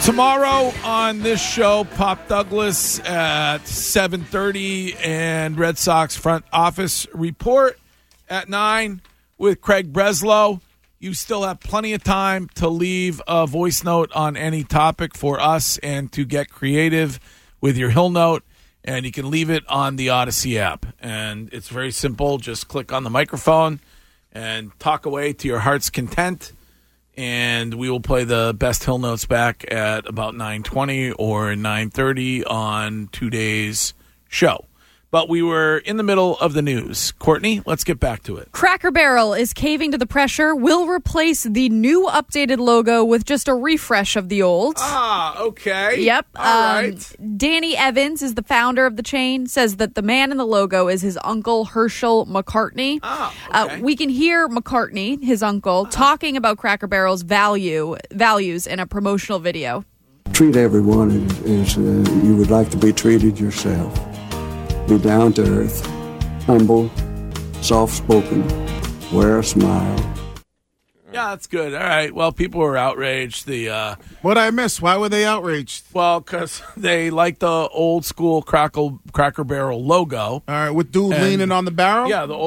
Tomorrow on this show, Pop Douglas at 7:30 and Red Sox front office report at 9 with Craig Breslow. You still have plenty of time to leave a voice note on any topic for us and to get creative with your Hill Note. And you can leave it on the Odyssey app. And it's very simple. Just click on the microphone and talk away to your heart's content. And we will play the best Hill Notes back at about 9:20 or 9:30 on today's show. But we were in the middle of the news. Courtney, let's get back to it. Cracker Barrel is caving to the pressure. Will replace the new updated logo with just a refresh of the old. Ah, okay. Yep. All right. Danny Evans is the founder of the chain, says that the man in the logo is his uncle, Herschel McCartney. Oh, okay. We can hear McCartney, his uncle, talking about Cracker Barrel's values in a promotional video. Treat everyone as you would like to be treated yourself. Be down to earth, humble, soft-spoken, wear a smile. Yeah, that's good. All right. Well, people were outraged. What I missed? Why were they outraged? Well, because they like the old school Cracker Barrel logo. All right, with dude leaning on the barrel? Yeah, the old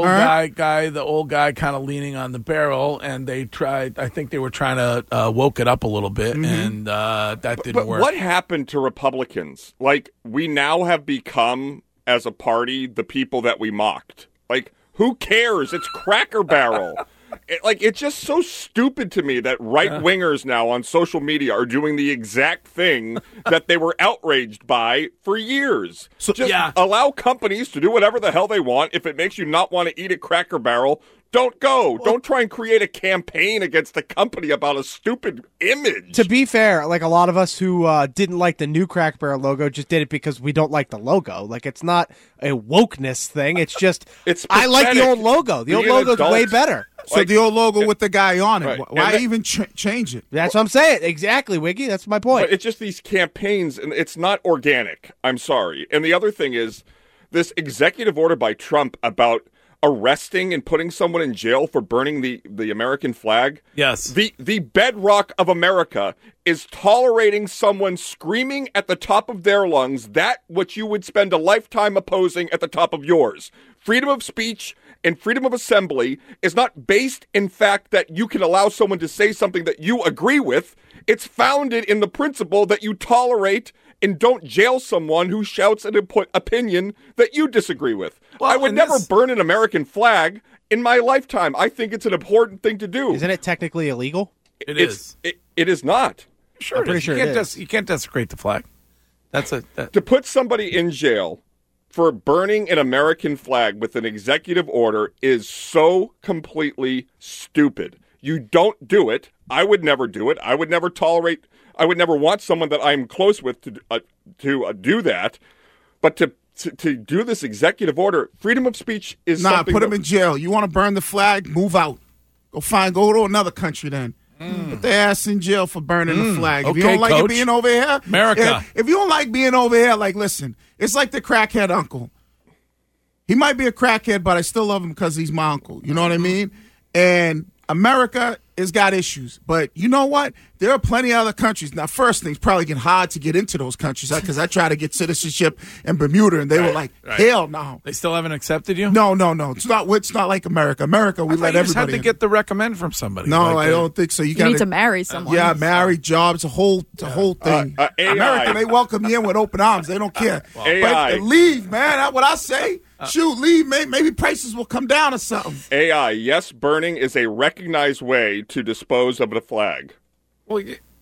guy kind of leaning on the barrel, and they tried. I think they were trying to woke it up a little bit, and that didn't work. What happened to Republicans? Like, we now have become, as a party, the people that we mocked. Like, who cares? It's Cracker Barrel. It's just so stupid to me that right-wingers now on social media are doing the exact thing that they were outraged by for years. So just allow companies to do whatever the hell they want. If it makes you not want to eat at Cracker Barrel, don't go. Don't try and create a campaign against the company about a stupid image. To be fair, like a lot of us who didn't like the new Cracker Barrel logo just did it because we don't like the logo. Like, it's not a wokeness thing. It's just, I like the old logo. The old logo's way better. So the old logo with the guy on it. Right. Why even change it? That's what I'm saying. Exactly, Wiggy. That's my point. But it's just these campaigns, and it's not organic. I'm sorry. And the other thing is this executive order by Trump about arresting and putting someone in jail for burning the American flag. Yes. The bedrock of America is tolerating someone screaming at the top of their lungs that which you would spend a lifetime opposing at the top of yours. Freedom of speech and freedom of assembly is not based in fact that you can allow someone to say something that you agree with. It's founded in the principle that you tolerate and don't jail someone who shouts an opinion that you disagree with. Well, I would never burn an American flag in my lifetime. I think it's an important thing to do. Isn't it technically illegal? It is. It is not. Sure, it is. Sure You can't desecrate the flag. To put somebody in jail for burning an American flag with an executive order is so completely stupid. You don't do it. I would never do it. I would never want someone that I'm close with to do that. But to do this executive order, freedom of speech is something. Put him in jail. You want to burn the flag? Move out. Go to another country then. Put their ass in jail for burning the flag. If you don't like it being over here, America. If you don't like being over here, listen, it's like the crackhead uncle. He might be a crackhead, but I still love him because he's my uncle. You know what I mean? And America has got issues. But you know what? There are plenty of other countries. Now, first thing's probably getting hard to get into those countries because I tried to get citizenship in Bermuda, and they were like, hell no. They still haven't accepted you? No. It's not like America. America, we let everybody just had to get the recommend from somebody. No, I don't think so. You need to marry someone. Yeah, marry, jobs, a whole thing. America, they welcome you in with open arms. They don't care. But leave, man. That's what I say. Shoot, leave. Maybe prices will come down or something. AI, yes, burning is a recognized way to dispose of the flag. Well,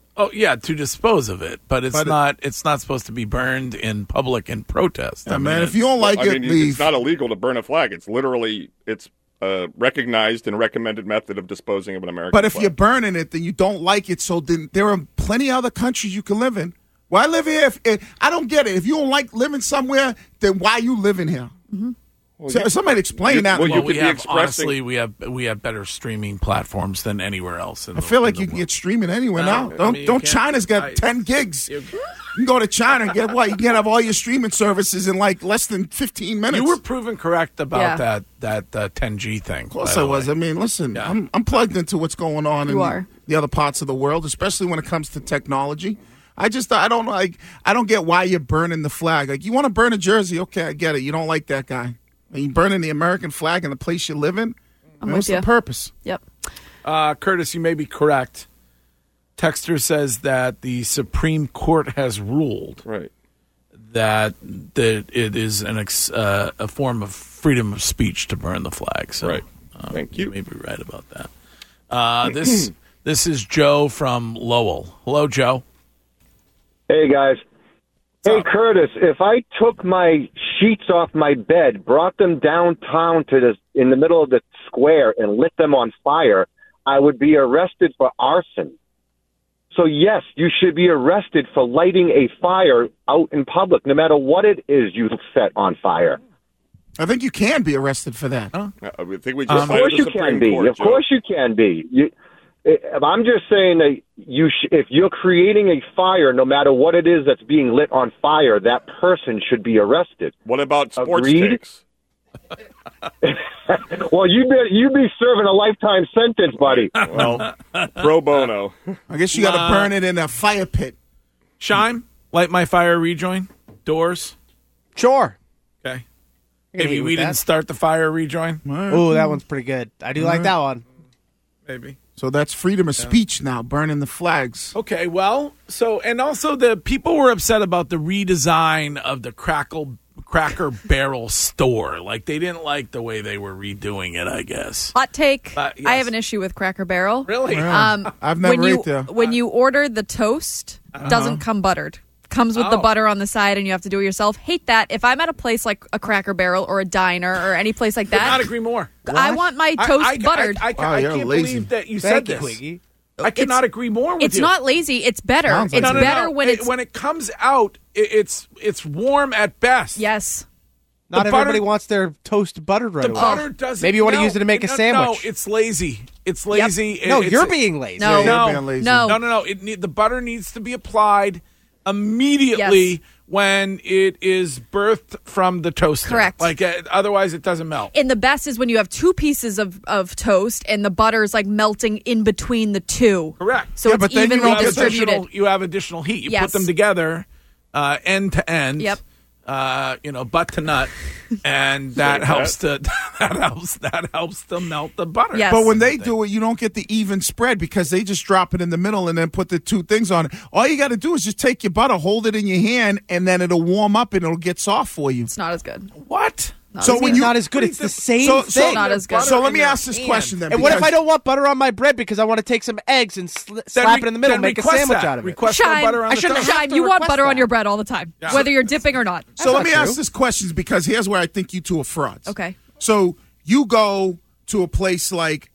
to dispose of it, but it's not supposed to be burned in public in protest. Yeah, man, if you don't like it, leave. It's not illegal to burn a flag. It's literally a recognized and recommended method of disposing of an American flag. But if you're burning it, then you don't like it. So then there are plenty of other countries you can live in. Why live here? I don't get it. If you don't like living somewhere, then why you living here? Mm-hmm. Well, somebody explain that. Well, honestly, we have better streaming platforms than anywhere else. I feel like you can get streaming anywhere now. China's got 10 gigs. You can go to China and get what? You can have all your streaming services in like less than 15 minutes. You were proven correct about that 10G thing. Of course I was. I mean, listen, I'm plugged into what's going on in the other parts of the world, especially when it comes to technology. I don't like. I don't get why you're burning the flag. Like, you want to burn a jersey? Okay, I get it. You don't like that guy. Are you burning the American flag in the place you live in? What's the purpose? Yep. Curtis, you may be correct. Texter says that the Supreme Court has ruled that it is a form of freedom of speech to burn the flag. So, thank you. You may be right about that. This is Joe from Lowell. Hello, Joe. Hey, guys. Hey, Curtis, if I took my sheets off my bed, brought them downtown in the middle of the square and lit them on fire, I would be arrested for arson. So, yes, you should be arrested for lighting a fire out in public, no matter what it is you set on fire. I think you can be arrested for that. I think we just of course you can be. Of course you can be. I'm just saying that if you're creating a fire, no matter what it is that's being lit on fire, that person should be arrested. What about sports takes? Well, you'd be serving a lifetime sentence, buddy. Well, pro bono. I guess you got to burn it in a fire pit. Shime, light my fire rejoin. Doors. Sure. Okay. Maybe we didn't start the fire rejoin. Oh, that one's pretty good. I do like that one. Maybe. So that's freedom of speech now, burning the flags. Okay, well, and also the people were upset about the redesign of the Cracker Barrel store. Like, they didn't like the way they were redoing it, I guess. Hot take. Yes. I have an issue with Cracker Barrel. Really? I've never ate there. When you order the toast, doesn't come buttered. Comes with the butter on the side, and you have to do it yourself. Hate that. If I'm at a place like a Cracker Barrel or a diner or any place like that, Could not agree more. I want my toast buttered. I can't believe that you said this. Quiggy. I cannot agree more with you. It's not lazy. It's better. Sounds like It's it. better when it's when it comes out. It's warm at best. yes. Not The everybody butter- wants their toast buttered right The away. butter doesn't. Maybe you want to no, use it to make a no, sandwich. No, it's lazy. It's lazy. No, It's- you're being lazy. No. Yeah, you're being lazy. No. The butter needs to be applied immediately Yes. when it is birthed from the toaster. Correct. Like otherwise, it doesn't melt. And the best is when you have two pieces of toast and the butter is like melting in between the two. Correct. So Yeah, it's but then you evenly have distributed. You have additional heat. You put Yes. them together, end to end. Yep. Butt to nut, and that helps to that helps to melt the butter. Yes. But when they do it, you don't get the even spread because they just drop it in the middle and then put the two things on it. All you got to do is just take your butter, hold it in your hand, and then it'll warm up and it'll get soft for you. It's not as good. What? So when you not as good. It's the same so, thing. Not as good. So let in me your ask this hand. question then. And what if because- I don't want butter on my bread because I want to take some eggs and slap it in the middle and make a sandwich out of it? Request for butter on I the shouldn't toast. have Shime, to you want request butter on that. your bread all the time, whether you're dipping or not. So let not me true. ask this question because here's where I think you two are frauds. Okay. So you go to a place like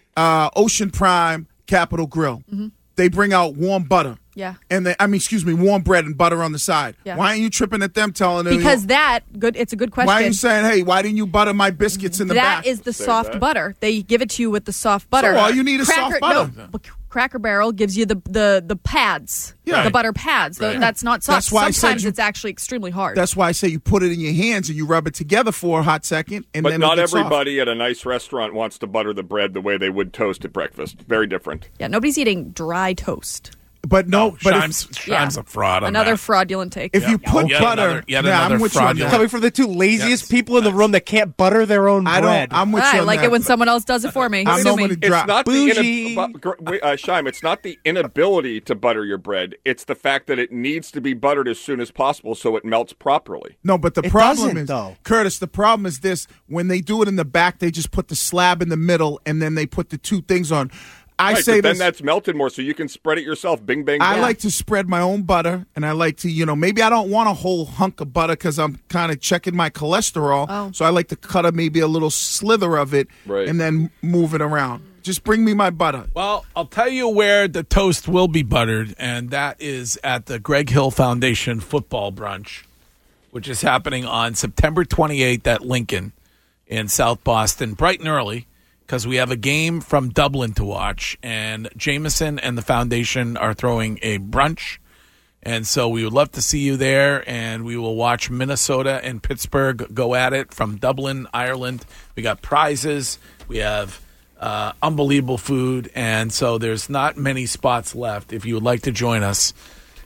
Ocean Prime Capitol Grill. They bring out warm butter. Yeah. And warm bread and butter on the side. Yeah. Why aren't you tripping at them telling them? Because it's a good question. Why are you saying, hey, why didn't you butter my biscuits in the back? That is the soft butter. They give it to you with the soft butter. So all you need is soft butter. No, Cracker Barrel gives you the pads. Yeah. The butter pads. That's not soft. That's why I said Sometimes you- it's actually extremely hard. That's why I say you put it in your hands and you rub it together for a hot second. And But then not it gets soft. everybody at a nice restaurant wants to butter the bread the way they would toast at breakfast. Very different. Yeah, nobody's eating dry toast. But no, but Shime's a fraud on Another that. fraudulent take. if you put Yet butter, another- yet yeah, another I'm with you on fraudulent- that. Coming from the two laziest Yes. people in the room that can't butter their own bread. I'm with I you on like that. it when someone else does it for me. I'm Sue not me. gonna It's drop. not Bougie. Shime, it's not the inability to butter your bread. It's the fact that it needs to be buttered as soon as possible so it melts properly. No, but the It problem doesn't, is, though. Curtis, the problem is this. When they do it in the back, they just put the slab in the middle and then they put the two things on. I Right, say but then this. that's melted more so you can spread it yourself. Bing, bang, I bang. like to spread my own butter, and I like to, maybe I don't want a whole hunk of butter because I'm kind of checking my cholesterol. Oh. So I like to cut maybe a little slither of it Right. and then move it around. Just bring me my butter. Well, I'll tell you where the toast will be buttered, and that is at the Greg Hill Foundation football brunch, which is happening on September 28th at Lincoln in South Boston, bright and early, because we have a game from Dublin to watch, and Jameson and the foundation are throwing a brunch. And so we would love to see you there, and we will watch Minnesota and Pittsburgh go at it from Dublin, Ireland. We got prizes. We have unbelievable food, and so there's not many spots left. If you would like to join us,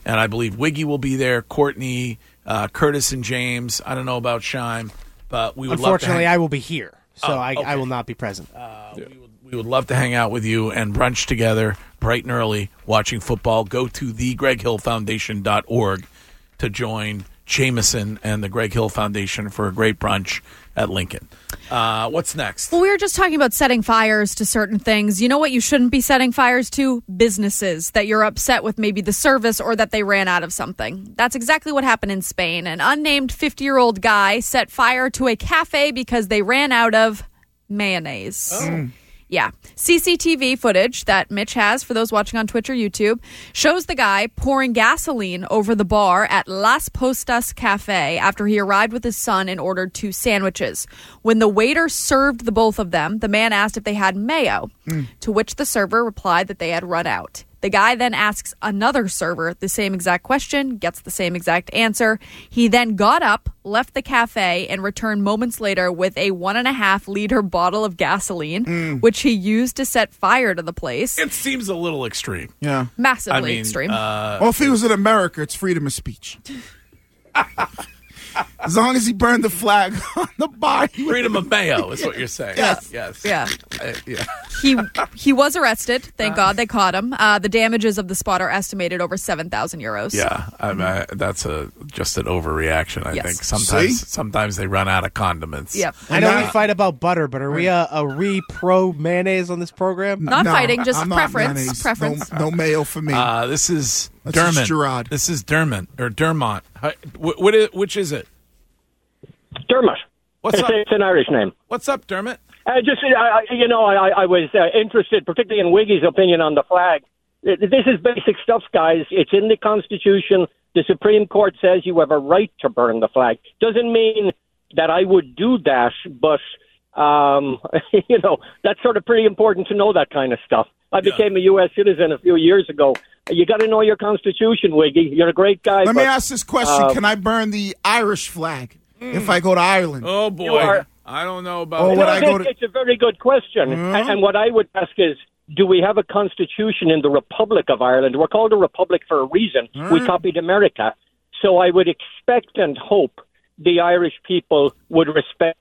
and I believe Wiggy will be there, Courtney, Curtis and James. I don't know about Shime, but we would Unfortunately, love to I will be here, so I will not be present. We would love to hang out with you and brunch together bright and early watching football. Go to thegreghillfoundation.org to join Jameson and the Greg Hill Foundation for a great brunch at Lincoln. What's next? Well, we were just talking about setting fires to certain things. You know what you shouldn't be setting fires to? Businesses that you're upset with, maybe the service or that they ran out of something. That's exactly what happened in Spain. An unnamed 50-year-old guy set fire to a cafe because they ran out of mayonnaise. Oh. Yeah. CCTV footage that Mitch has, for those watching on Twitch or YouTube, shows the guy pouring gasoline over the bar at Las Postas Cafe after he arrived with his son and ordered 2 sandwiches. When the waiter served the both of them, the man asked if they had mayo, to which the server replied that they had run out. The guy then asks another server the same exact question, gets the same exact answer. He then got up, left the cafe, and returned moments later with a 1.5-liter bottle of gasoline, which he used to set fire to the place. It seems a little extreme. Yeah. Massively extreme. Well, if he was in America, it's freedom of speech. As long as he burned the flag on the bar. Freedom of mayo is what you're saying. Yes. Yeah. Yeah. He was arrested. Thank God they caught him. The damages of the spot are estimated over 7,000 euros. Yeah, that's just an overreaction. I Yes. think sometimes they run out of condiments. Yep. I know we fight about butter, but are we a pro mayonnaise on this program? Not fighting, just I'm not preference. mayonnaise. Preference. No mayo for me. This is That's Dermot. just Gerard. This is Dermot or Dermont. Which is it? Dermot. What's up? It's an Irish name. What's up, Dermot? I was interested, particularly in Wiggy's opinion on the flag. This is basic stuff, guys. It's in the Constitution. The Supreme Court says you have a right to burn the flag. Doesn't mean that I would do that, but, that's sort of pretty important to know that kind of stuff. I became a U.S. citizen a few years ago. You got to know your Constitution, Wiggy. You're a great guy. Let me ask this question. Can I burn the Irish flag if I go to Ireland? Oh, boy. I don't know about It's a very good question. And what I would ask is, do we have a constitution in the Republic of Ireland? We're called a republic for a reason. We copied America. So I would expect and hope the Irish people would respect,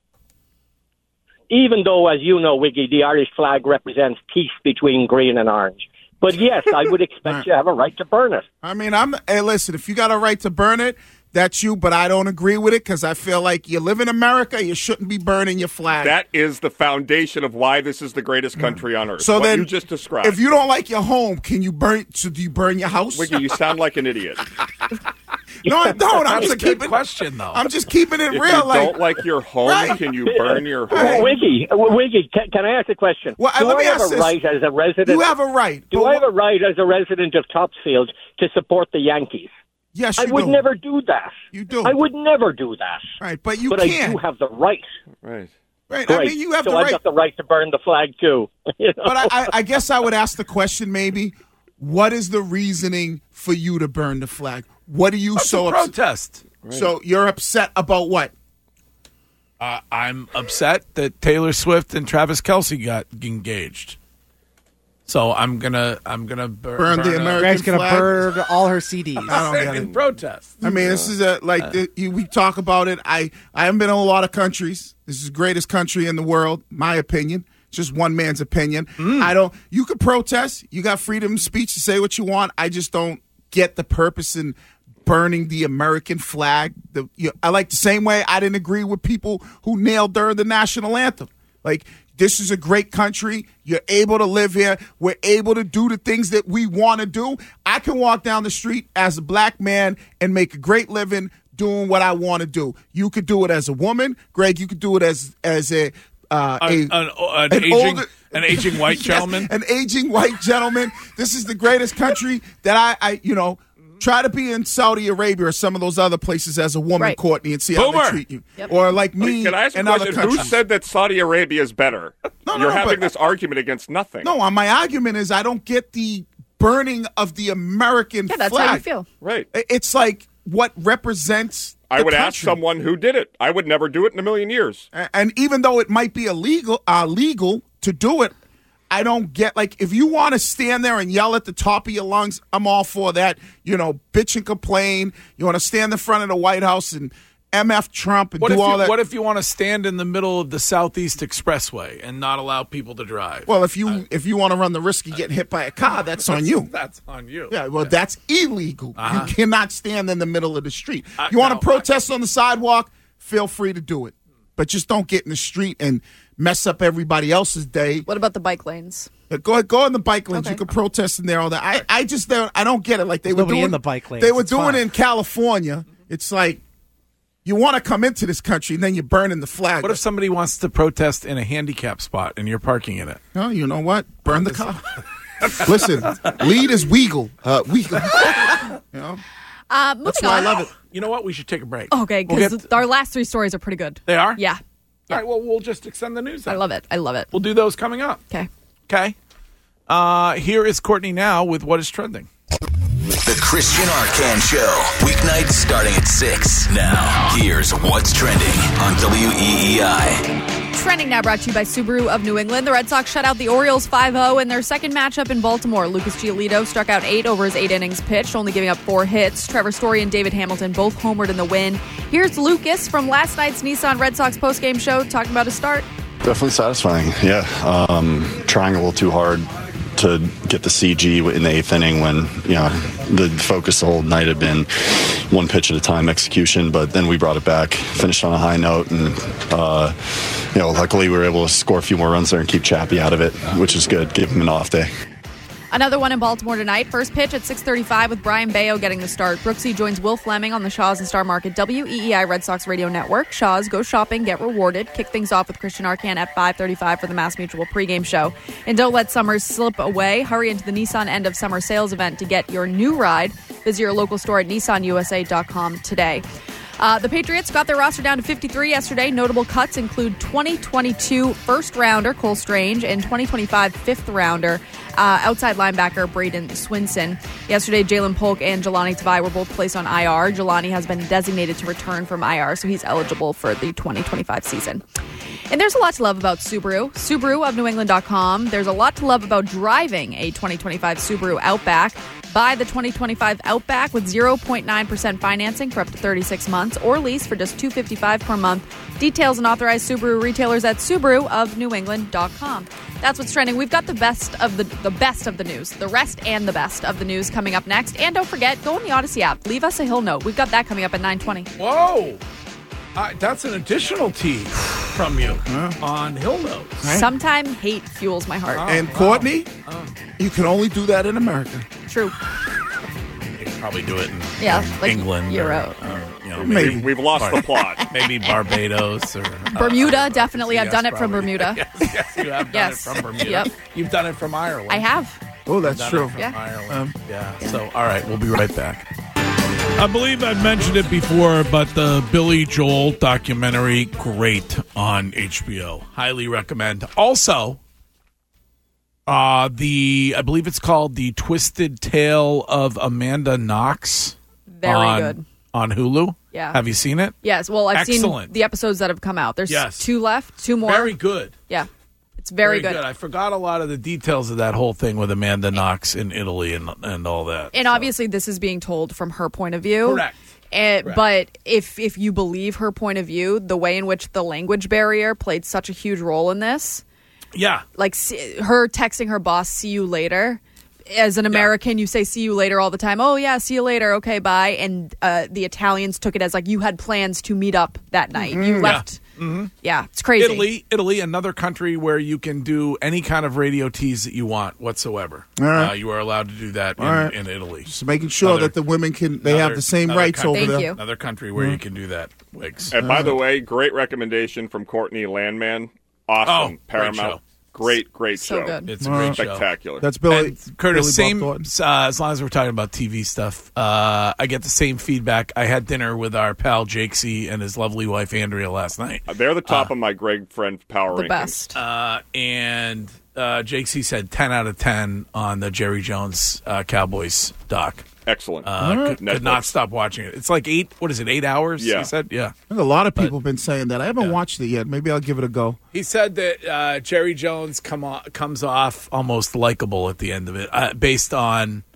even though, as you know, Wiggy, the Irish flag represents peace between green and orange. But yes, I would expect you to have a right to burn it. I mean, hey, listen, if you got a right to burn it, that's you, but I don't agree with it because I feel like you live in America, you shouldn't be burning your flag. That is the foundation of why this is the greatest country on earth. So what then, you just described. If you don't like your home, can you burn? So do you burn your house? Wiggy, you sound like an idiot. No, I don't. I'm That's just a good keeping. question, though. I'm just keeping it If real. you don't like your home, Right. can you burn your home? Right. Wiggy, can I ask a question? Well, do let me I have ask a this. right as a resident? You have a right. Do but I have a right as a resident of Topsfield to support the Yankees? Yes, I you would do. never do that. You do. I would never do that. Right, but you But can. I do have the right. Right. Right. Great. I mean, you have so the I've right. got the right to burn the flag too. You know? But I guess I would ask the question maybe, what is the reasoning for you to burn the flag? What are you so upset? protest. So you're upset about what? I'm upset that Taylor Swift and Travis Kelce got engaged. So I'm gonna burn the American Greg's going to flag? burn all her CDs. I don't get in it. protest. I mean, this is we talk about it. I haven't been in a lot of countries. This is the greatest country in the world, my opinion. It's just one man's opinion. You could protest. You got freedom of speech to say what you want. I just don't get the purpose in burning the American flag. I like the same way I didn't agree with people who nailed during the national anthem. Like, this is a great country. You're able to live here. We're able to do the things that we want to do. I can walk down the street as a black man and make a great living doing what I want to do. You could do it as a woman. Greg, you could do it as an aging white gentleman. Yes, an aging white gentleman. This is the greatest country that I try to be in Saudi Arabia or some of those other places as a woman, Right. Courtney, and see how they treat you. Yep. Or like me Can I ask a and other question? Who countries. said that Saudi Arabia is better? You're having but- this argument against nothing. No, my argument is I don't get the burning of the American Yeah, that's flag. how you feel. Right. It's like what represents I the would ask country. someone who did it. I would never do it in a million years. And even though it might be legal to do it, I don't get, like, if you want to stand there and yell at the top of your lungs, I'm all for that. Bitch and complain. You want to stand in front of the White House and MF Trump and do all that. What if you want to stand in the middle of the Southeast Expressway and not allow people to drive? Well, if you want to run the risk of getting hit by a car, that's on you. That's on you. Yeah, well, that's illegal. Uh-huh. You cannot stand in the middle of the street. You want to protest on the sidewalk? Feel free to do it. But just don't get in the street and mess up everybody else's day. What about the bike lanes? Go in the bike lanes. Okay. You can protest in there all that. I don't get it. Like they were doing in the bike lanes. They were doing it in California. It's like, you want to come into this country, and then you're burning the flag. What if somebody wants to protest in a handicap spot and you're parking in it? Oh, you know what? Burn the car. Listen, lead is Weagle. Weagle. That's why I love it. You know what? We should take a break. Okay, because our last 3 stories are pretty good. They are? Yeah. All right, well, we'll just extend the news then. I love it. We'll do those coming up. Okay. Here is Courtney now with What is Trending. The Christian Arcand Show, weeknights starting at 6. Now, here's What's Trending on WEEI. Trending now brought to you by Subaru of New England. The Red Sox shut out the Orioles 5-0 in their second matchup in Baltimore. Lucas Giolito struck out 8 over his 8 innings pitched, only giving up 4 hits. Trevor Story and David Hamilton both homered in the win. Here's Lucas from last night's Nissan Red Sox postgame show talking about his start. Definitely satisfying, yeah. Trying a little too hard to get the CG in the 8th inning when, the focus the whole night had been one pitch at a time execution, but then we brought it back, finished on a high note, and, luckily we were able to score a few more runs there and keep Chappie out of it, which is good. Give him an off day. Another one in Baltimore tonight. First pitch at 6:35 with Brian Bayo getting the start. Brooksy joins Will Fleming on the Shaw's and Star Market WEEI Red Sox Radio Network. Shaw's, go shopping, get rewarded. Kick things off with Christian Arcand at 5:35 for the Mass Mutual pregame show. And don't let summer slip away. Hurry into the Nissan end of summer sales event to get your new ride. Visit your local store at nissanusa.com today. The Patriots got their roster down to 53 yesterday. Notable cuts include 2022 first-rounder Cole Strange and 2025 fifth-rounder outside linebacker Braden Swinson. Yesterday, Jalen Polk and Jelani Tavai were both placed on IR. Jelani has been designated to return from IR, so he's eligible for the 2025 season. And there's a lot to love about Subaru. Subaru of NewEngland.com. There's a lot to love about driving a 2025 Subaru Outback. Buy the 2025 Outback with 0.9% financing for up to 36 months or lease for just $255 per month. Details and authorized Subaru retailers at SubaruofNewEngland.com. That's what's trending. We've got the best of the news, the rest and the best of the news coming up next. And don't forget, go in the Odyssey app. Leave us a Hill note. We've got that coming up at 9:20. Whoa. That's an additional tease from you on Hill Notes. Right? Sometimes hate fuels my heart. And Courtney, you can only do that in America. True. You can probably do it in like England. Europe. Maybe we've lost the plot. Maybe Barbados or Bermuda. Definitely, I've done it from Bermuda. Yes, you have done it from Bermuda. Yep. You've done it from Ireland. I have. Oh, that's true. From Ireland. So, all right, we'll be right back. I believe I've mentioned it before, but the Billy Joel documentary, great on HBO. Highly recommend. Also, I believe it's called The Twisted Tale of Amanda Knox. Very good. On Hulu. Yeah. Have you seen it? Yes. Well, I've Excellent. seen the episodes that have come out. There's 2 left, 2 more. Very good. Yeah. It's very good. I forgot a lot of the details of that whole thing with Amanda Knox in Italy and all that. And obviously this is being told from her point of view. Correct. But if you believe her point of view, the way in which the language barrier played such a huge role in this. Yeah. Like her texting her boss, see you later. As an American, you say see you later all the time. Oh, yeah, see you later. Okay, bye. And the Italians took it as like you had plans to meet up that night. You left. Yeah, it's crazy. Italy, another country where you can do any kind of radio tease that you want whatsoever. All right. You are allowed to do that in Italy. Just making sure that the women they have the same rights over there. Thank you. Another country where you can do that. Wigs. And by the way, great recommendation from Courtney Landman. Awesome. Paramount. Great so show. Good. It's a great Spectacular. That's Billy. And Curtis, Billy same. As long as we're talking about TV stuff, I get the same feedback. I had dinner with our pal Jake C. and his lovely wife Andrea last night. They're the top of my Greg Friend power rankings. The best. And Jake C. said 10 out of 10 on the Jerry Jones Cowboys doc. Excellent. Could not stop watching it. It's like 8 hours? Yeah. He said? Yeah. I think a lot of people have been saying that. I haven't watched it yet. Maybe I'll give it a go. He said that Jerry Jones comes off almost likable at the end of it, based on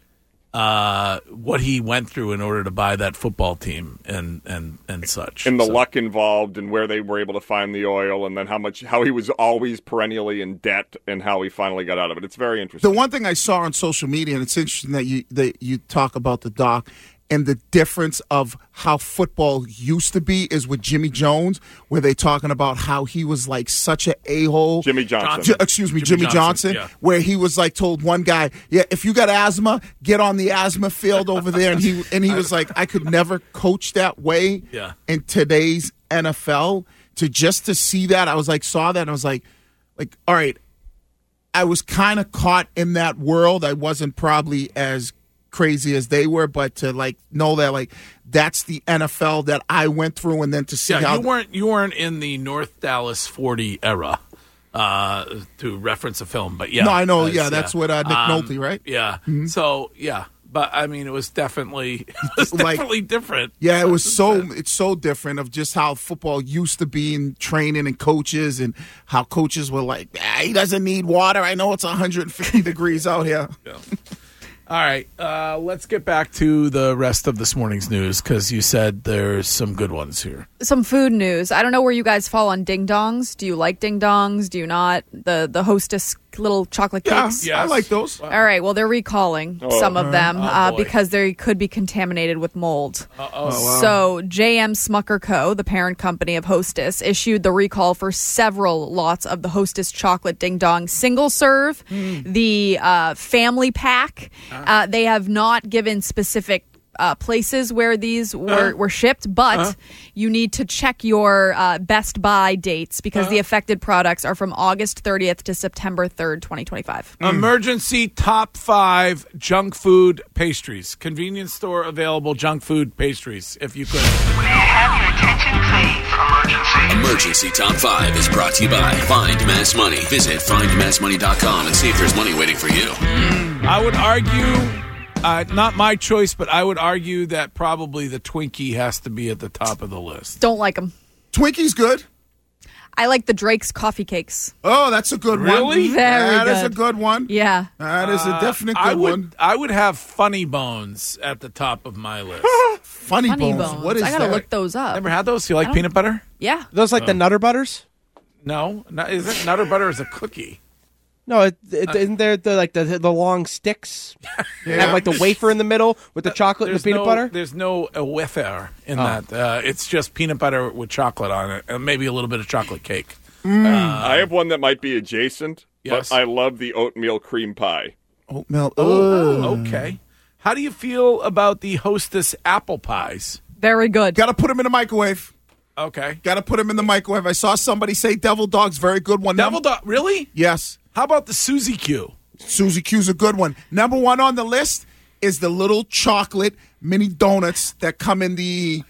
what he went through in order to buy that football team and such. And the luck involved and where they were able to find the oil, and then how he was always perennially in debt and how he finally got out of it. It's very interesting. The one thing I saw on social media, and it's interesting that you talk about the doc, and the difference of how football used to be is with Jimmy Jones, where they're talking about how he was like such an a-hole. Jimmy Johnson. Jimmy Johnson, yeah. where he was like told one guy, yeah, if you got asthma, get on the asthma field over there. And he was like, I could never coach that way in today's NFL. To see that, I was like, saw that, and I was like, all right, I was kind of caught in that world. I wasn't probably as crazy as they were, but to know that that's the NFL that I went through, and then to see how you weren't in the North Dallas 40 era, to reference a film, but no, I know, that's what Nick Nolte, right? Yeah, mm-hmm. So but I mean, it was definitely different. Yeah, it was it's so different of just how football used to be in training and coaches, and how coaches were like, he doesn't need water. I know it's 150 degrees out here. Yeah. All right, let's get back to the rest of this morning's news, because you said there's some good ones here. Some food news. I don't know where you guys fall on ding-dongs. Do you like ding-dongs? Do you not? The Hostess little chocolate cakes? Yeah, I like those. All right, well, they're recalling some of them because they could be contaminated with mold. Wow. So J.M. Smucker Co., the parent company of Hostess, issued the recall for several lots of the Hostess chocolate ding-dong single serve, the family pack. They have not given specific places where these were shipped, but you need to check your Best Buy dates, because the affected products are from August 30th to September 3rd, 2025. Emergency top 5 junk food pastries. Convenience store available junk food pastries, if you could. May I have your attention, please? Emergency Top 5 is brought to you by Find Mass Money. Visit findmassmoney.com and see if there's money waiting for you. I would argue... not my choice, but I would argue that probably the Twinkie has to be at the top of the list. Don't like them. Twinkie's good. I like the Drake's coffee cakes. Oh, that's a good one. Really? Very good. That is a good one. Yeah. That is a definite good one. I would have Funny Bones at the top of my list. Funny Bones. What is that? I gotta look those up. Never had those? You like peanut butter? Yeah. Those like the Nutter Butters? No. Isn't Nutter Butter is a cookie? No, isn't there the long sticks? Have like the wafer in the middle with the chocolate and the peanut butter? There's no wafer in that. It's just peanut butter with chocolate on it, and maybe a little bit of chocolate cake. I have one that might be adjacent, yes. but I love the oatmeal cream pie. Oatmeal. Okay. How do you feel about the Hostess apple pies? Very good. Got to put them in the microwave. Okay. Got to put them in the microwave. I saw somebody say Devil Dog's very good one. Devil Dog, really? Yes. How about the Suzy Q? Suzy Q's a good one. Number 1 on the list is the little chocolate mini donuts that come in the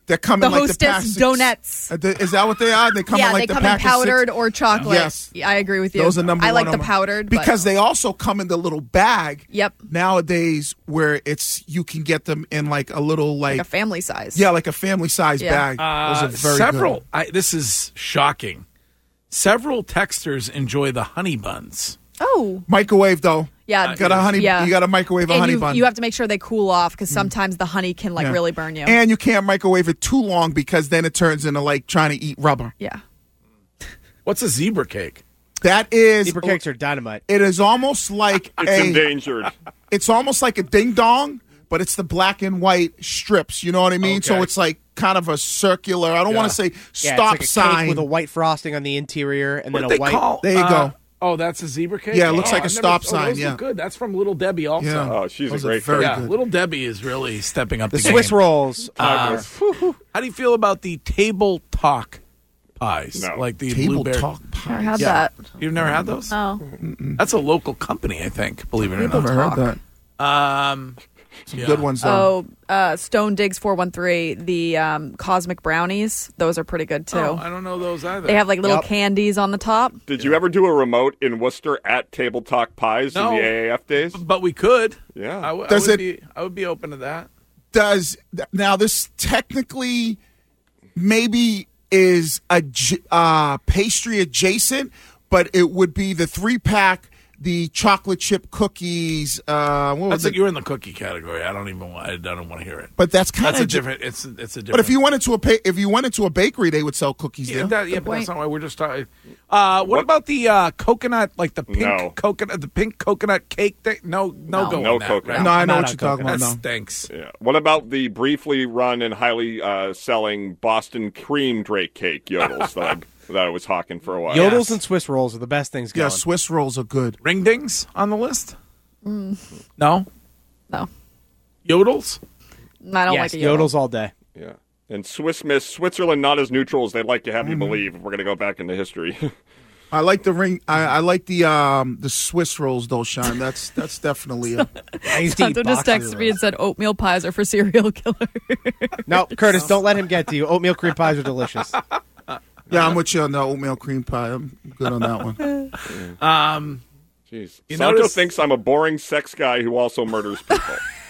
Hostess donuts. Is that what they are? They come in they come in powdered or chocolate. Yes. I agree with you. Those are number 1. I like the powdered. Because they also come in the little bag. Yep. Nowadays, where you can get them in like a little like a family size. Yeah, like a family size bag. Those are very good. This is shocking. Several texters enjoy the honey buns. Oh. Microwave though. Yeah. You got to microwave a honey bun. You have to make sure they cool off, because sometimes the honey can really burn you. And you can't microwave it too long, because then it turns into like trying to eat rubber. Yeah. What's a zebra cake? That is zebra cakes are dynamite. It is almost like it's endangered. It's almost like a ding dong, but it's the black and white strips. You know what I mean? Okay. So it's like kind of a circular. I don't want to say stop it's like a sign cake with a white frosting on the interior, and what then do a they white. Call? There you go. Oh, that's a zebra cake? Yeah, it looks like a stop sign. Those look good. That's from Little Debbie also. Yeah. Oh, she's Those a great very cook. good. Little Debbie is really stepping up The the Swiss game. rolls. How do you feel about the table talk pies? No. Like the Table blueberry. talk pie. Never had that. You've never had those? Oh. That's a local company, I think, believe it or I've never not. heard that. Some good ones, though. Stone Diggs 413, the Cosmic Brownies. Those are pretty good, too. Oh, I don't know those either. They have like little candies on the top. Did you ever do a remote in Worcester at Table Talk Pies in the AAF days? But we could. Yeah. I would be open to that. Now this technically maybe is a pastry adjacent, but it would be the 3-pack, the chocolate chip cookies. You're in the cookie category. I don't want to hear it. But that's kind of different. It's a different. But if you went into a bakery, they would sell cookies there. But that's not why we're just talking. What about the coconut, like the pink coconut, the pink coconut cake thing? No coconut. Right? No, I know what you're talking about. That stinks. Yeah. What about the briefly run and highly selling Boston cream Drake cake yodels that I was hawking for a while? Yodels and Swiss rolls are the best things going. Yeah, Swiss rolls are good. Ring dings on the list? No. No. Yodels? I don't like a yodel. Yodels all day. Yeah. And Swiss Miss, Switzerland not as neutral as they'd like to have you believe if we're going to go back into history. I like the ring. I like the Swiss rolls, though, Sean. That's definitely a. Tonto just texted me and said oatmeal pies are for serial killers. No, Curtis, don't let him get to you. Oatmeal cream pies are delicious. Yeah, I'm with you on the oatmeal cream pie. I'm good on that one. Jeez. Santo thinks I'm a boring sex guy who also murders people.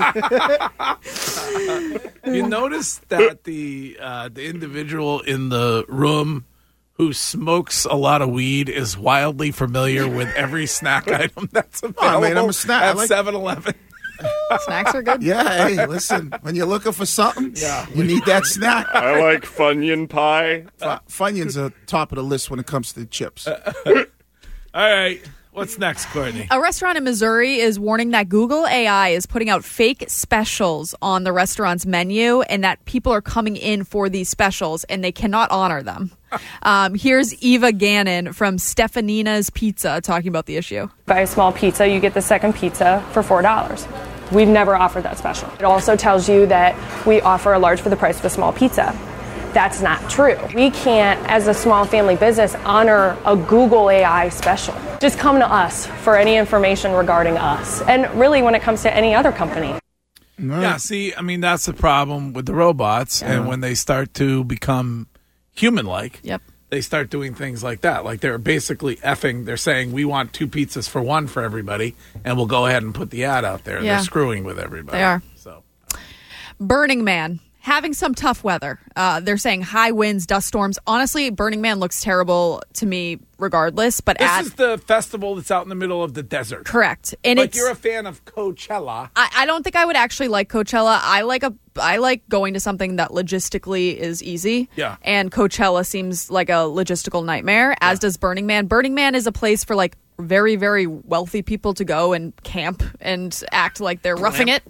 You notice that the individual in the room who smokes a lot of weed is wildly familiar with every snack item that's available I'm a snack. at 7-Eleven. Snacks are good. Yeah, hey, listen, when you're looking for something, you need that snack. I like Funyun pie. Funyuns are top of the list when it comes to chips. All right. What's next, Courtney? A restaurant in Missouri is warning that Google AI is putting out fake specials on the restaurant's menu and that people are coming in for these specials and they cannot honor them. Here's Eva Gannon from Stefanina's Pizza talking about the issue. Buy a small pizza, you get the second pizza for $4. We've never offered that special. It also tells you that we offer a large for the price of a small pizza. That's not true. We can't, as a small family business, honor a Google AI special. Just come to us for any information regarding us. And really, when it comes to any other company. Yeah, see, I mean, that's the problem with the robots. Yeah. And when they start to become human-like, they start doing things like that. Like they're basically they're saying, we want 2 pizzas for 1 for everybody, and we'll go ahead and put the ad out there. Yeah. They're screwing with everybody. They are. So, Burning Man. Having some tough weather. They're saying high winds, dust storms. Honestly, Burning Man looks terrible to me regardless. But this is the festival that's out in the middle of the desert. Correct. And like you're a fan of Coachella. I don't think I would actually like Coachella. I like going to something that logistically is easy. Yeah. And Coachella seems like a logistical nightmare, as does Burning Man. Burning Man is a place for like very, very wealthy people to go and camp and act like they're roughing it.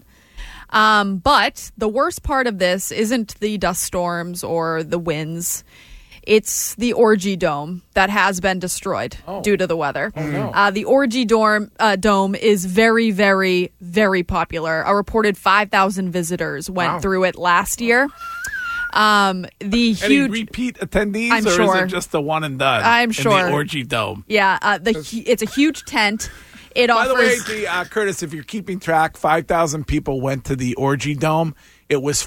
But the worst part of this isn't the dust storms or the winds. It's the Orgy Dome that has been destroyed due to the weather. Oh, no. The Orgy Dome is very, very, very popular. A reported 5,000 visitors went through it last year. Any repeat attendees, I'm or sure. is it just the one and done? I'm sure. In the Orgy Dome. Yeah, it's a huge tent. By the way, Curtis, if you're keeping track, 5,000 people went to the Orgy Dome. It was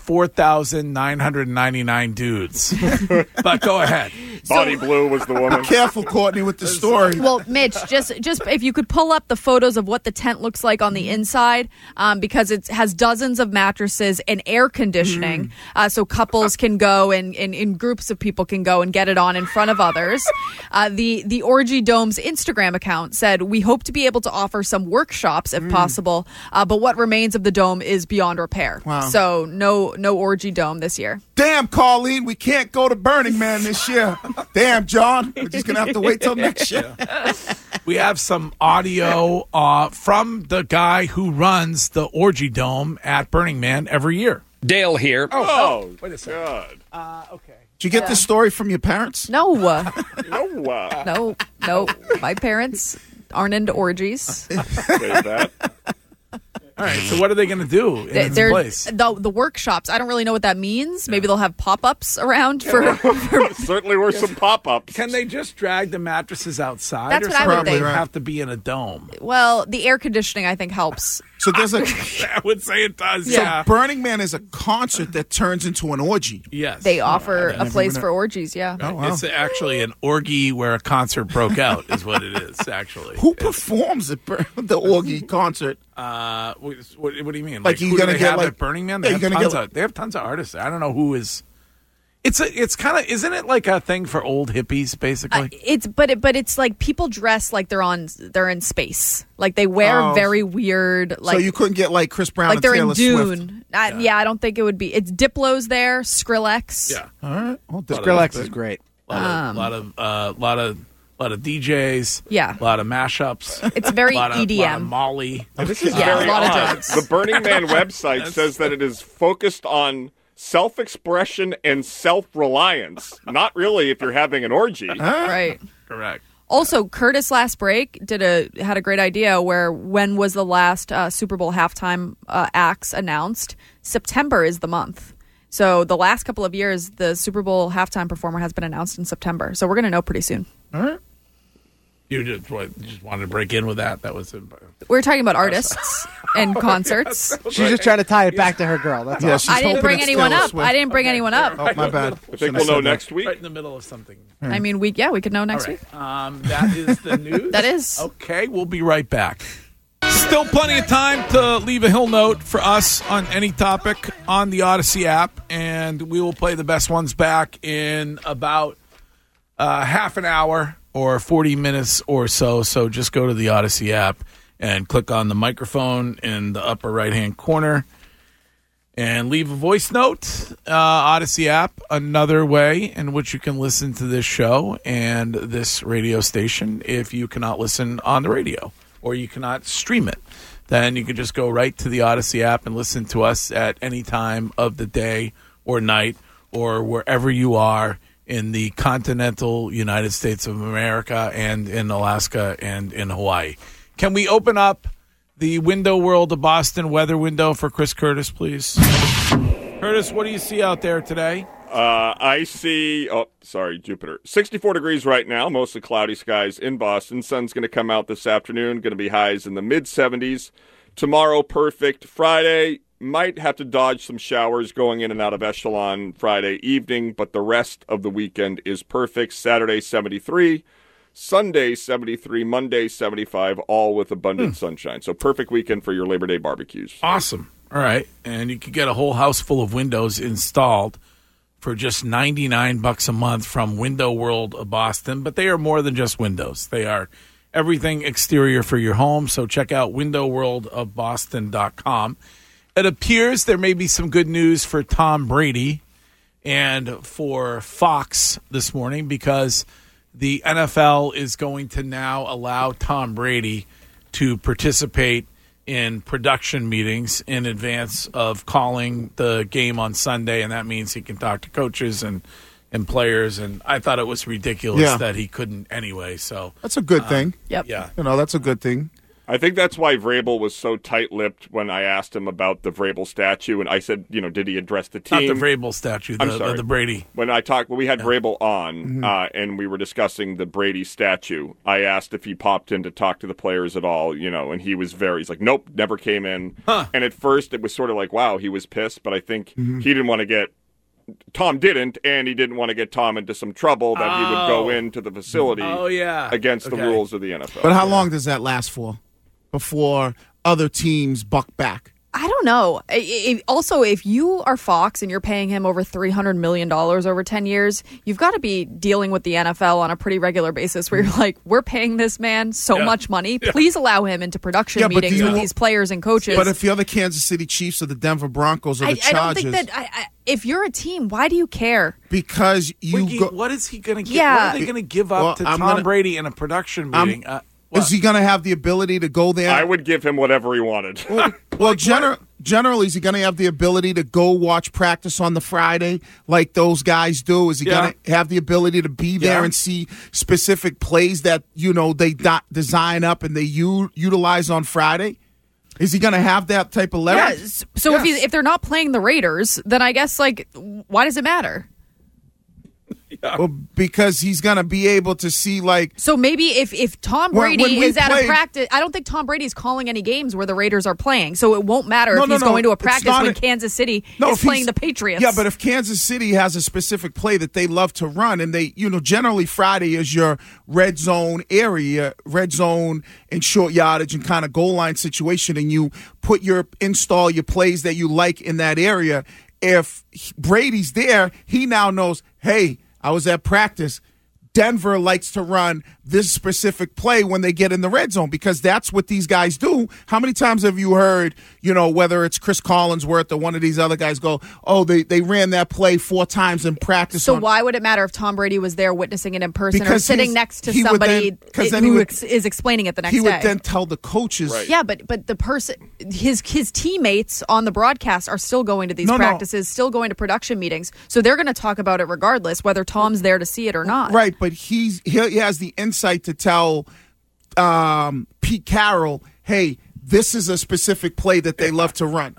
4,999 dudes. But go ahead. Body Blue was the woman. Careful, Courtney, with the story. Well, Mitch, just if you could pull up the photos of what the tent looks like on the inside, because it has dozens of mattresses and air conditioning, so couples can go and in groups of people can go and get it on in front of others. The Orgy Dome's Instagram account said, "We hope to be able to offer some workshops if possible, but what remains of the dome is beyond repair." Wow. So no Orgy Dome this year. Damn, Colleen, we can't go to Burning Man this year. Damn, John, we're just going to have to wait till next year. We have some audio from the guy who runs the Orgy Dome at Burning Man every year. Dale here. Oh, wait a second. Okay. Did you get this story from your parents? No. No. No. My parents aren't into orgies. Say that. All right, so what are they going to do in this place? The workshops, I don't really know what that means. Maybe they'll have pop-ups around for Certainly were some pop-ups. Can they just drag the mattresses outside? That's what I would think. They have to be in a dome? Well, the air conditioning, I think, helps So there's a. I would say it does. So Yeah. Burning Man is a concert that turns into an orgy. Yes. They offer a place for orgies, yeah. Oh, wow. It's actually an orgy where a concert broke out, is what it is, actually. Who performs at the orgy concert? What do you mean? Like, who you do gonna they get, have like- at Burning Man? Yeah, They have tons of artists. I don't know who is. It's kind of, isn't it like a thing for old hippies, basically? But it's like people dress like they're in space. Like they wear very weird. Like, so you couldn't get like Chris Brown like and they're Taylor in Dune. Swift. I don't think it would be. It's Diplo's there, Skrillex. Yeah. All right. Well, Skrillex is great. A lot of DJs. Yeah. A lot of mashups. It's very lot of EDM. Molly. This is Yeah, very a lot of odd. drugs. The Burning Man website says that it is focused on self-expression and self-reliance. Not really if you're having an orgy. Right. Correct. Also, Curtis last break had a great idea where when was the last Super Bowl halftime acts announced? September is the month. So the last couple of years, the Super Bowl halftime performer has been announced in September. So we're going to know pretty soon. All right. You just wanted to break in with that. That was We're talking about artists and concerts. She's just trying to tie it back to her girl. That's all. she's I didn't hoping bring it's anyone Taylor up. Swift. I didn't bring anyone up. Oh, my bad. I think we'll know next week. right in the middle of something. I mean, we could know next All week. right. That is the news. That is. Okay, we'll be right back. Still plenty of time to leave a Hill note for us on any topic on the Odyssey app, and we will play the best ones back in about half an hour or 40 minutes or so. So just go to the Odyssey app and click on the microphone in the upper right-hand corner and leave a voice note. Odyssey app, another way in which you can listen to this show and this radio station if you cannot listen on the radio or you cannot stream it. Then you can just go right to the Odyssey app and listen to us at any time of the day or night or wherever you are in the continental United States of America and in Alaska and in Hawaii. Can we open up the Window World of Boston weather window for Chris Curtis, please? Curtis, what do you see out there today? I see, Jupiter. 64 degrees right now, mostly cloudy skies in Boston. Sun's going to come out this afternoon, going to be highs in the mid-70s. Tomorrow, perfect. Friday, might have to dodge some showers going in and out of Echelon Friday evening, but the rest of the weekend is perfect. Saturday, 73. Sunday, 73. Monday, 75, all with abundant sunshine. So perfect weekend for your Labor Day barbecues. Awesome. All right. And you could get a whole house full of windows installed for just $99 a month from Window World of Boston. But they are more than just windows. They are everything exterior for your home. So check out windowworldofboston.com. It appears there may be some good news for Tom Brady and for Fox this morning because the NFL is going to now allow Tom Brady to participate in production meetings in advance of calling the game on Sunday, and that means he can talk to coaches and players. And I thought it was ridiculous that he couldn't anyway. So that's a good thing. Yep. Yeah. That's a good thing. I think that's why Vrabel was so tight-lipped when I asked him about the Vrabel statue, and I said, did he address the team? Not the Vrabel statue, the Brady. When we had Vrabel on, and we were discussing the Brady statue, I asked if he popped in to talk to the players at all, and he's like, nope, never came in. Huh. And at first, it was sort of like, wow, he was pissed, but I think he didn't want to get Tom didn't, and he didn't want to get Tom into some trouble that he would go into the facility against the rules of the NFL. But how long does that last for before other teams buck back? I don't know. Also, if you are Fox and you're paying him over $300 million over 10 years, you've got to be dealing with the NFL on a pretty regular basis where you're like, we're paying this man so much money. Please allow him into production meetings with these players and coaches. But if you're the Kansas City Chiefs or the Denver Broncos or the Chargers... I don't think that... if you're a team, why do you care? Because what is he going to get? What are they going to give up to Tom Brady in a production meeting? Is he going to have the ability to go there? I would give him whatever he wanted. Well, generally, is he going to have the ability to go watch practice on the Friday like those guys do? Is he going to have the ability to be there and see specific plays that, they design up and they utilize on Friday? Is he going to have that type of leverage? Yes. So if they're not playing the Raiders, then I guess, why does it matter? Well, because he's going to be able to see, like... So maybe if Tom Brady when is at a practice... I don't think Tom Brady's calling any games where the Raiders are playing, so it won't matter if he's going to a practice when Kansas City is playing the Patriots. Yeah, but if Kansas City has a specific play that they love to run, and they, generally Friday is your red zone area, red zone and short yardage and kind of goal line situation, and you install your plays that you like in that area. If Brady's there, he now knows, hey, I was at practice. Denver likes to run this specific play when they get in the red zone because that's what these guys do. How many times have you heard, whether it's Chris Collinsworth or one of these other guys go, oh, they ran that play 4 times in practice. So why would it matter if Tom Brady was there witnessing it in person or sitting next to somebody who is explaining it the next day? He would then tell the coaches. Right. Yeah, but the person, his teammates on the broadcast are still going to these practices, still going to production meetings. So they're going to talk about it regardless, whether Tom's there to see it or not. Right, but he has the insight to tell Pete Carroll, hey, this is a specific play that they love to run.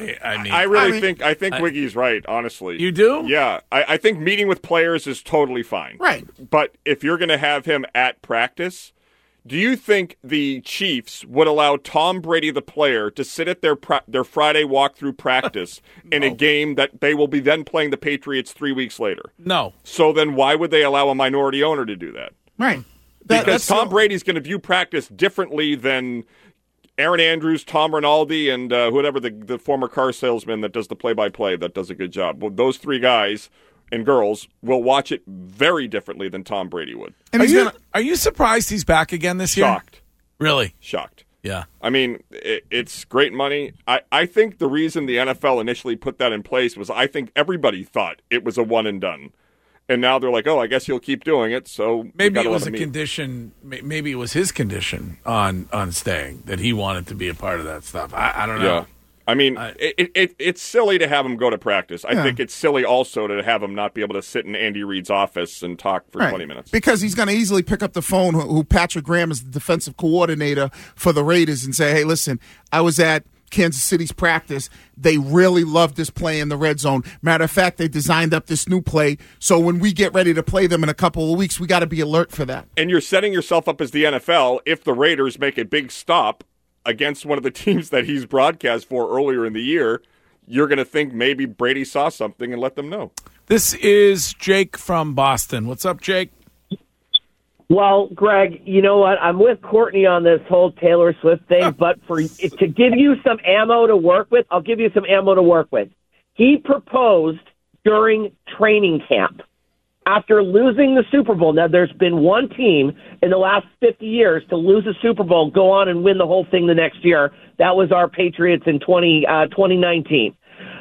I think Wiggy's right, honestly. You do? Yeah. I think meeting with players is totally fine. Right. But if you're going to have him at practice, do you think the Chiefs would allow Tom Brady, the player, to sit at their Friday walkthrough practice in a game that they will be then playing the Patriots 3 weeks later? No. So then why would they allow a minority owner to do that? Right. Because Tom Brady's going to view practice differently than Aaron Andrews, Tom Rinaldi, and whatever the former car salesman that does the play-by-play that does a good job. Well, those 3 guys and girls will watch it very differently than Tom Brady would. And are you surprised he's back again this year? Shocked. Really? Shocked. Yeah. I mean, it's great money. I think the reason the NFL initially put that in place was I think everybody thought it was a one and done. And now they're like, oh, I guess you'll keep doing it. So maybe it was a condition. Maybe it was his condition on staying that he wanted to be a part of that stuff. I don't know. Yeah. I mean, it's silly to have him go to practice. I think it's silly also to have him not be able to sit in Andy Reid's office and talk for 20 minutes. Because he's going to easily pick up the phone, who Patrick Graham is the defensive coordinator for the Raiders, and say, hey, listen, I was at Kansas City's practice. They really love this play in the red zone. Matter of fact, they designed up this new play. So when we get ready to play them in a couple of weeks, we got to be alert for that. And you're setting yourself up as the NFL if the Raiders make a big stop against one of the teams that he's broadcast for earlier in the year. You're going to think maybe Brady saw something and let them know. This is Jake from Boston. What's up, Jake? Well, Greg, you know what? I'm with Courtney on this whole Taylor Swift thing, but to give you some ammo to work with, I'll give you some ammo to work with. He proposed during training camp after losing the Super Bowl. Now, there's been one team in the last 50 years to lose a Super Bowl, go on and win the whole thing the next year. That was our Patriots in 2019.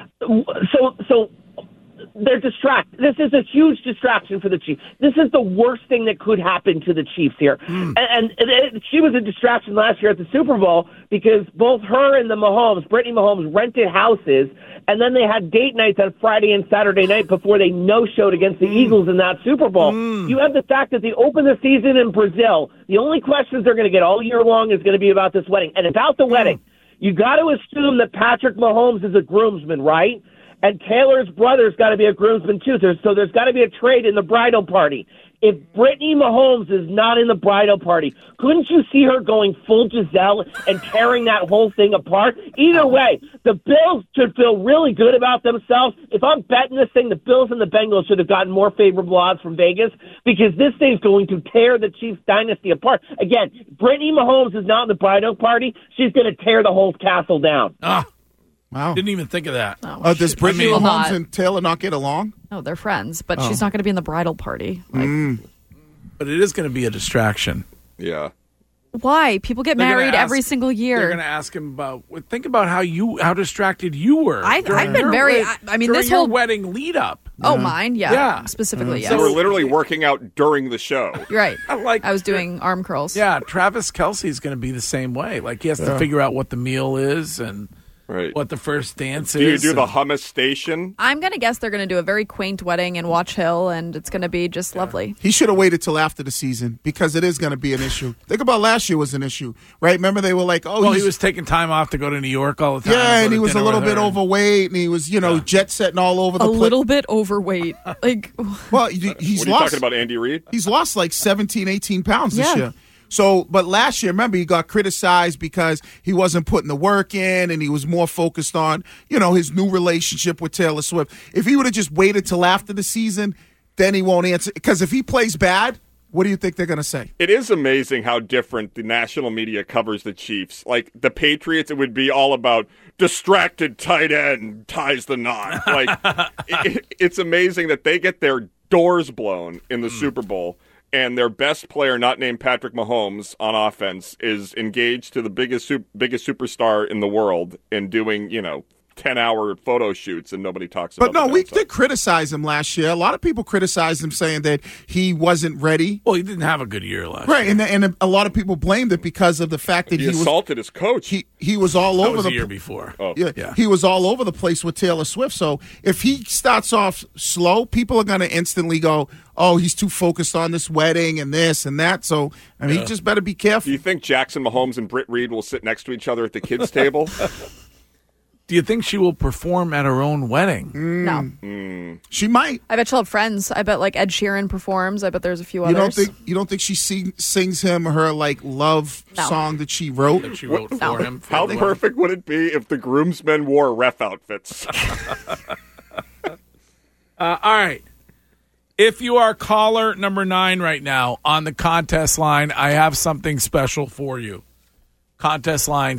So they're distracted. This is a huge distraction for the Chiefs. This is the worst thing that could happen to the Chiefs here. And she was a distraction last year at the Super Bowl because both her and Brittany Mahomes, rented houses, and then they had date nights on Friday and Saturday night before they no-showed against the Eagles in that Super Bowl. You have the fact that they open the season in Brazil. The only questions they're going to get all year long is going to be about this wedding. And about the wedding, you got to assume that Patrick Mahomes is a groomsman, right? And Taylor's brother's got to be a groomsman, too. So there's got to be a trade in the bridal party. If Brittany Mahomes is not in the bridal party, couldn't you see her going full Giselle and tearing that whole thing apart? Either way, the Bills should feel really good about themselves. If I'm betting this thing, the Bills and the Bengals should have gotten more favorable odds from Vegas because this thing's going to tear the Chiefs dynasty apart. Again, Brittany Mahomes is not in the bridal party. She's going to tear the whole castle down. Wow. Didn't even think of that. Does Brittany Mahomes and Taylor not get along? No, they're friends, but she's not going to be in the bridal party. But it is going to be a distraction. Yeah. Why? People get married every single year. They're going to ask him about. Think about how distracted you were. I've been very. This whole wedding lead up. Oh, mine, yeah. Specifically, yes. So we're literally working out during the show. Right. I was doing arm curls. Yeah, Travis Kelce's going to be the same way. Like he has to figure out what the meal is and. Right. what the first dance Do you is. do the hummus station? I'm going to guess they're going to do a very quaint wedding in Watch Hill, and it's going to be just lovely. He should have waited till after the season because it is going to be an issue. Think about last year was an issue, right? Remember they were like, Well, he was taking time off to go to New York all the time. yeah, and he was a dinner little with bit her. overweight, and he was, jet setting all over the A place. little bit overweight. Like, Well, he's What are you lost. talking about, Andy Reid? He's lost like 17, 18 pounds this Yeah. year. So, but last year, remember, he got criticized because he wasn't putting the work in and he was more focused on, his new relationship with Taylor Swift. If he would have just waited till after the season, then he won't answer. Because if he plays bad, what do you think they're going to say? It is amazing how different the national media covers the Chiefs. Like the Patriots, it would be all about distracted tight end ties the knot. Like it's amazing that they get their doors blown in the Super Bowl. And their best player, not named Patrick Mahomes, on offense, is engaged to the biggest superstar in the world and doing, 10-hour photo shoots, and nobody talks about it. But no, we did criticize him last year. A lot of people criticized him, saying that he wasn't ready. Well, he didn't have a good year last Right, year. and a lot of people blamed it because of the fact that He assaulted his coach. He was all That over was the the year before. Oh. Yeah, he was all over the place with Taylor Swift. So if he starts off slow, people are going to instantly go, "Oh, he's too focused on this wedding and this and that." So he just better be careful. Do you think Jackson Mahomes and Britt Reed will sit next to each other at the kids' table? Do you think she will perform at her own wedding? No. She might. I bet she'll have friends. I bet like Ed Sheeran performs. I bet there's a few others. You don't think she sings him her love song that she wrote? That she wrote for him. How perfect would it be if the groomsmen wore ref outfits? All right. If you are caller number 9 right now on the contest line, I have something special for you. Contest line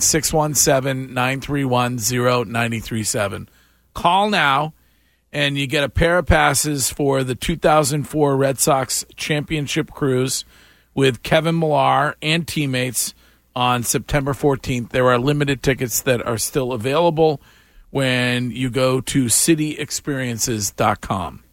617-931-0937. Call now, and you get a pair of passes for the 2004 Red Sox championship cruise with Kevin Millar and teammates on September 14th. There are limited tickets that are still available when you go to cityexperiences.com.